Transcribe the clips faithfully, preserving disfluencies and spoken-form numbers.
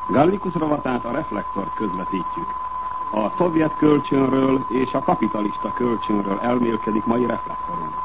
Gallicus rovatát a Reflektor közvetítjük. A szovjet kölcsönről és a kapitalista kölcsönről elmélkedik mai reflektorunk.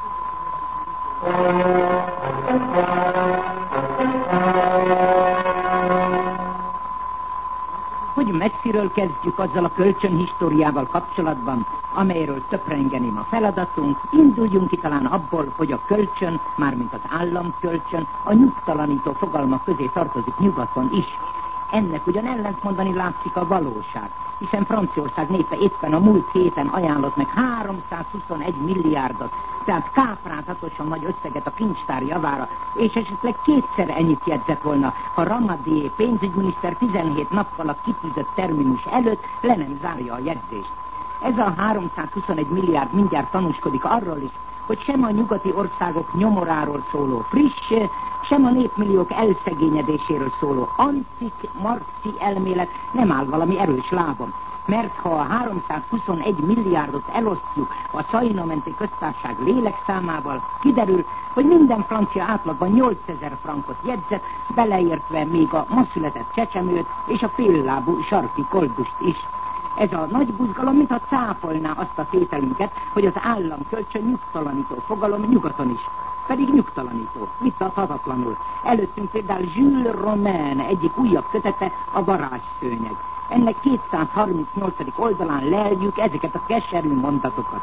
Hogy messziről kezdjük azzal a kölcsönhistóriával kapcsolatban, amelyről töprengeném a feladatunk, induljunk ki talán abból, hogy a kölcsön, mármint az államkölcsön, a nyugtalanító fogalmak közé tartozik nyugaton is. Ennek ugyan ellentmondani látszik a valóság, hiszen Franciaország népe éppen a múlt héten ajánlott meg háromszázhuszonegy milliárdot, tehát káprázatosan nagy összeget a kincstár javára, és esetleg kétszer ennyit jegyzett volna, ha Ramadié pénzügyminiszter tizenhét nappal a kitűzött terminus előtt le nem zárja a jegyzést. Ez a háromszázhuszonegy milliárd mindjárt tanúskodik arról is, hogy sem a nyugati országok nyomoráról szóló friss, sem a népmilliók elszegényedéséről szóló antik-marxi elmélet nem áll valami erős lábon. Mert ha a háromszázhuszonegy milliárdot elosztjuk a Szaina-menti köztársaság lélekszámával, kiderül, hogy minden francia átlagban nyolcezer frankot jegyzett, beleértve még a ma született csecsemőt és a féllábú sarki koldust is. Ez a nagy buzgalom, mintha cáfolná azt a tételünket, hogy az államkölcsön nyugtalanító fogalom nyugaton is. Pedig nyugtalanító, vitathatatlanul. Előttünk például Jules Romain egyik újabb kötete, a varázsszőnyeg. Ennek kétszázharmincnyolcadik oldalán leljük ezeket a keserű mondatokat.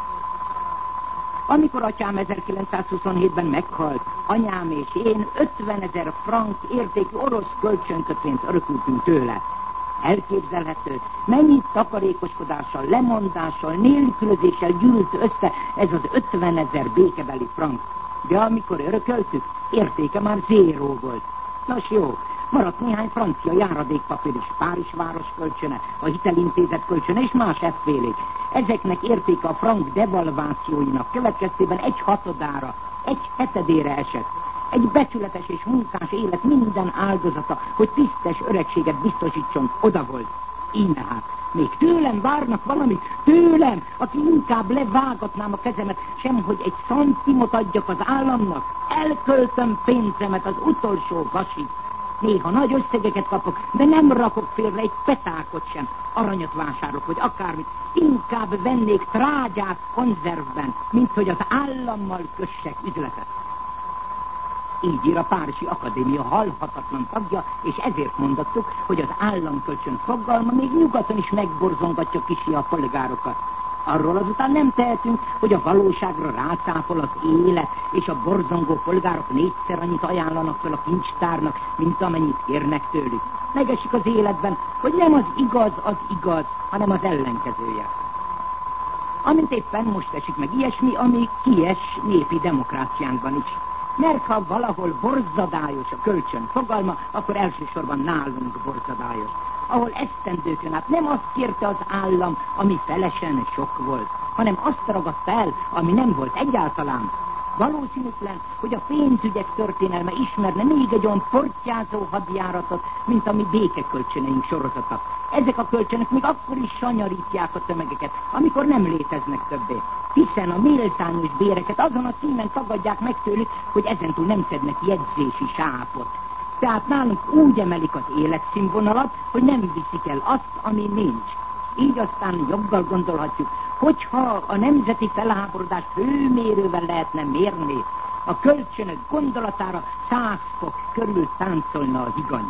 Amikor atyám ezerkilencszázhuszonhétben meghalt, anyám és én ötvenezer frank értékű orosz kölcsönkötvényt örökültünk tőle. Elképzelhető, mennyi takarékoskodással, lemondással, nélkülözéssel gyűlt össze ez az ötvenezer békebeli frank. De amikor örököltük, értéke már zéró volt. Nos jó, maradt néhány francia járadékpapír is, Párizs város kölcsöne, a hitelintézet kölcsöne és más effélék. Ezeknek értéke a frank devalvációinak következtében egy hatodára, egy hetedére esett. Egy becsületes és munkás élet minden áldozata, hogy tisztes öregséget biztosítson, oda volt. Íme hát, még tőlem várnak valamit, tőlem, aki inkább levágatnám a kezemet, sem hogy egy szantimot adjak az államnak. Elköltöm pénzemet az utolsó vasig. Néha nagy összegeket kapok, de nem rakok félre egy petákot sem. Aranyat vásárolok, vagy akármit. Inkább vennék trágyát konzervben, mint hogy az állammal kössek üzletet. Így ír a Párizsi Akadémia halhatatlan tagja, és ezért mondottuk, hogy az államkölcsön fogalma még nyugaton is megborzongatja kisi a polgárokat. Arról azután nem tehetünk, hogy a valóságra rácáfol az élet, és a borzongó polgárok négyszer annyit ajánlanak fel a kincstárnak, mint amennyit kérnek tőlük. Megesik az életben, hogy nem az igaz az igaz, hanem az ellenkezője. Amint éppen most esik meg ilyesmi, ami kies népi demokráciánkban is. Mert ha valahol borzadályos a kölcsön fogalma, akkor elsősorban nálunk borzadályos. Ahol esztendőkön át nem azt kérte az állam, ami felesen sok volt, hanem azt ragadta el, ami nem volt egyáltalán. Valószínűtlen, hogy a pénzügyek történelme ismerne még egy olyan portyázó hadjáratot, mint a mi békekölcsöneink sorozata. Ezek a kölcsönök még akkor is sanyarítják a tömegeket, amikor nem léteznek többé. Hiszen a méltányos béreket azon a címen tagadják meg tőlük, hogy ezentúl nem szednek jegyzési sápot. Tehát nálunk úgy emelik az életszínvonalat, hogy nem viszik el azt, ami nincs. Így aztán joggal gondolhatjuk, hogyha a nemzeti felháborodást hőmérővel lehetne mérni, a kölcsönök gondolatára száz fok körül táncolna a higany.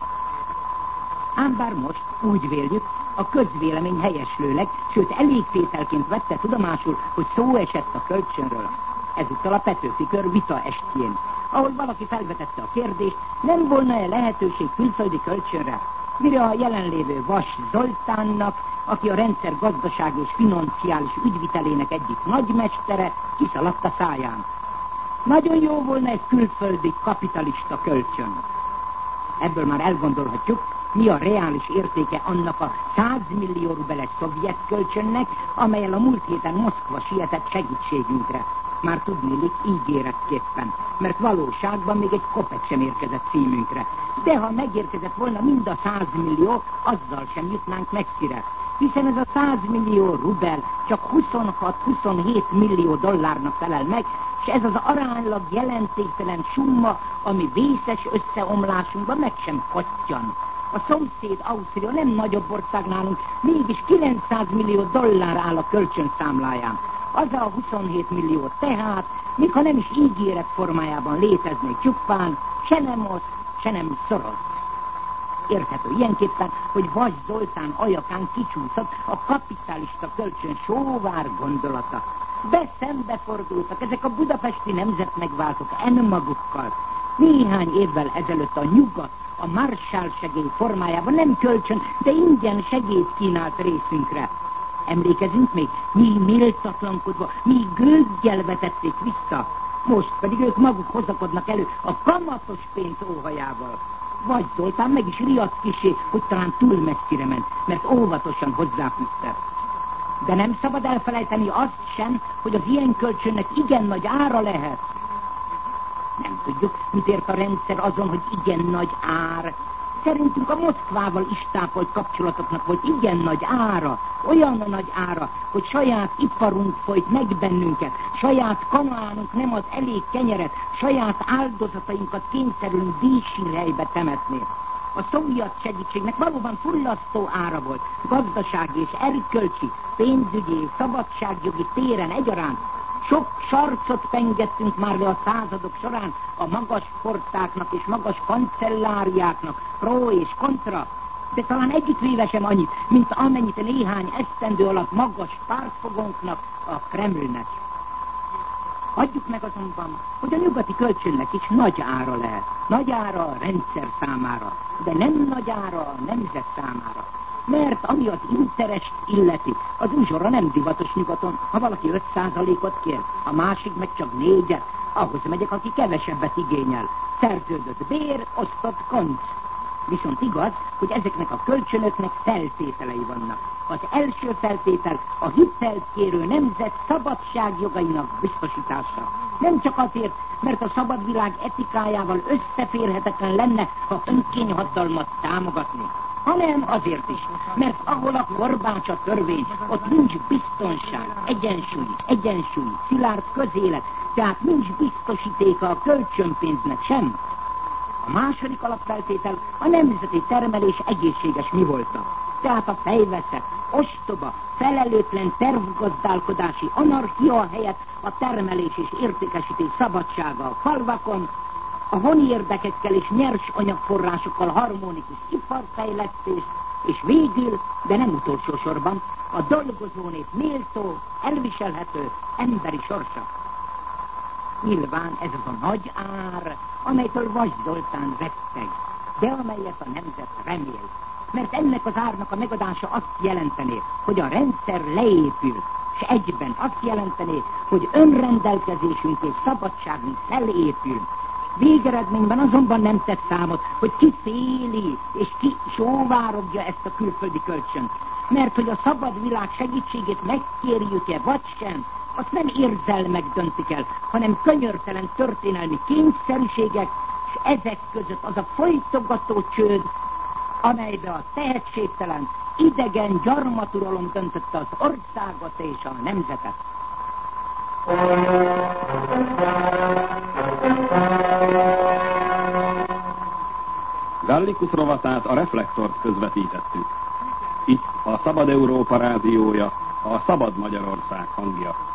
Ám bár most úgy véljük, a közvélemény helyeslőleg, sőt elégtételként vette tudomásul, hogy szó esett a kölcsönről. Ezúttal a Petőfi Kör vita estjén, ahol valaki felvetette a kérdést, nem volna-e lehetőség külföldi kölcsönre, mire a jelenlévő Vas Zoltánnak, aki a rendszer gazdasági és financiális ügyvitelének egyik nagymestere, kiszaladt a száján. Nagyon jó volna egy külföldi kapitalista kölcsön. Ebből már elgondolhatjuk, mi a reális értéke annak a száz millió rubeles szovjet kölcsönnek, amellyel a múlt héten Moszkva sietett segítségünkre. Már tudnélik ígéretképpen, mert valóságban még egy kopek sem érkezett címünkre. De ha megérkezett volna mind a száz millió, azzal sem jutnánk messzire. Hiszen ez a száz millió rubel csak huszonhat-huszonhét millió dollárnak felel meg, és ez az aránylag jelentéktelen summa, ami vészes összeomlásunkban meg sem kottyan. A szomszéd Ausztria nem nagyobb ország nálunk, mégis kilencszáz millió dollár áll a kölcsönszámláján. Az a huszonhét millió tehát, még ha nem is ígéret formájában léteznék csupán, se nem osz, se nem szoroz. Érthető ilyenképpen, hogy Vas Zoltán ajakán kicsúszott a kapitalista kölcsön sóvár gondolata. Beszembefordultak ezek a budapesti nemzetmegváltók enmagukkal. Néhány évvel ezelőtt a nyugat a Marshall segély formájában nem kölcsön, de ingyen segélyt kínált részünkre. Emlékezünk még, mi méltatlankodva, mi gőggyel vetették vissza. Most pedig ők maguk hozakodnak elő a kamatos pénz óhajával. Vas Zoltán meg is riadt kisé, hogy talán túl messzire ment, mert óvatosan hozzáfűzte. De nem szabad elfelejteni azt sem, hogy az ilyen kölcsönnek igen nagy ára lehet. Nem tudjuk, mit ért a rendszer azon, hogy igen nagy ár. Szerintünk a Moszkvával is tápolt kapcsolatoknak volt igen nagy ára, olyan nagy ára, hogy saját iparunk folyt meg bennünket, saját Kanaánunk nem ad elég kenyeret, saját áldozatainkat kényszerülünk díjsírhelybe temetni. A szovjet segítségnek valóban fullasztó ára volt, gazdasági és erkölcsi, pénzügyi, szabadságjogi téren egyaránt. Sok sarcot pengettünk már le a századok során a magas portáknak és magas kancelláriáknak, pro és kontra, de talán együttvéve sem annyit, mint amennyit néhány esztendő alatt magas pártfogónknak, a Kremlnek. Adjuk meg azonban, hogy a nyugati kölcsönnek is nagy ára lehet. Nagy ára a rendszer számára, de nem nagy ára a nemzet számára. Mert ami az interest illeti, az uzsora nem divatos nyugaton, ha valaki öt százalékot kér, a másik meg csak négyet, ahhoz megyek, aki kevesebbet igényel. Szerződött bér, osztott konc. Viszont igaz, hogy ezeknek a kölcsönöknek feltételei vannak. Az első feltétel a hitelt kérő nemzet szabadságjogainak biztosítása. Nem csak azért, mert a szabad világ etikájával összeférhetetlen lenne, ha önkényhatalmat támogatni, hanem azért is, mert ahol a korbács a törvény, ott nincs biztonság, egyensúly, egyensúly, szilárd közélet, tehát nincs biztosítéka a kölcsönpénznek sem. A második alapfeltétel a nemzeti termelés egészséges mi volta. Tehát a fejveszett, ostoba, felelőtlen tervgazdálkodási anarchia helyett a termelés és értékesítés szabadsága a falvakon, a honi érdekekkel és nyers anyagforrásokkal harmonikus iparfejlesztés, és végül, de nem utolsó sorban, a dolgozó nép méltó, elviselhető emberi sorsa. Nyilván ez az a nagy ár, amelytől Vas Zoltán retteg, de amelyet a nemzet remél. Mert ennek az árnak a megadása azt jelentené, hogy a rendszer leépül, és egyben azt jelentené, hogy önrendelkezésünk és szabadságunk felépül. Végeredményben azonban nem tett számot, hogy ki féli és ki sóvárogja ezt a külföldi kölcsönt. Mert hogy a szabad világ segítségét megkérjük-e vagy sem, azt nem érzelmek döntik el, hanem könyörtelen történelmi kényszerűségek, és ezek között az a folytogató csőd, amelybe a tehetségtelen, idegen gyarmaturalom döntötte az országot és a nemzetet. Gallicus rovatát, a Reflektort közvetítettük. Itt a Szabad Európa rádiója, a Szabad Magyarország hangja.